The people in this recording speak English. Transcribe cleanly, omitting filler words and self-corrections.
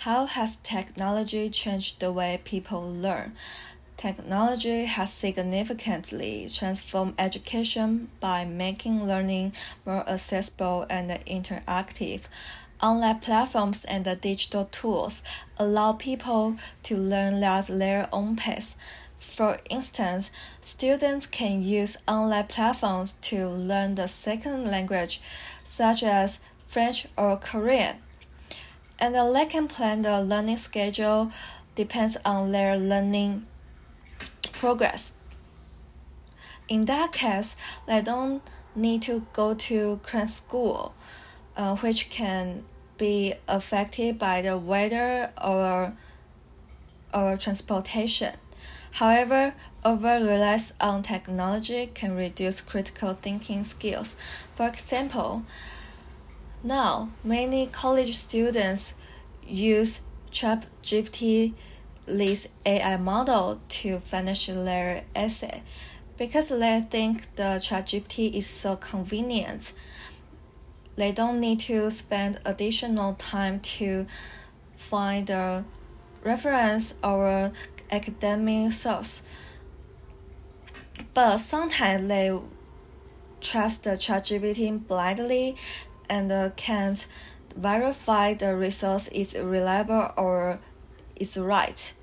How has technology changed the way people learn? Technology has significantly transformed education by making learning more accessible and interactive. Online platforms and digital tools allow people to learn at their own pace. For instance, students can use online platforms to learn the second language, such as French or Korean, and they can plan the learning schedule depends on their learning progress. In that case, they don't need to go to current school, which can be affected by the weather or transportation. However, over-reliance on technology can reduce critical thinking skills. For example, now many college students use ChatGPT's AI model to finish their essay because they think the ChatGPT is so convenient. They don't need to spend additional time to find a reference or academic source. But sometimes they trust the ChatGPT blindly and can't verify the resource is reliable or is right.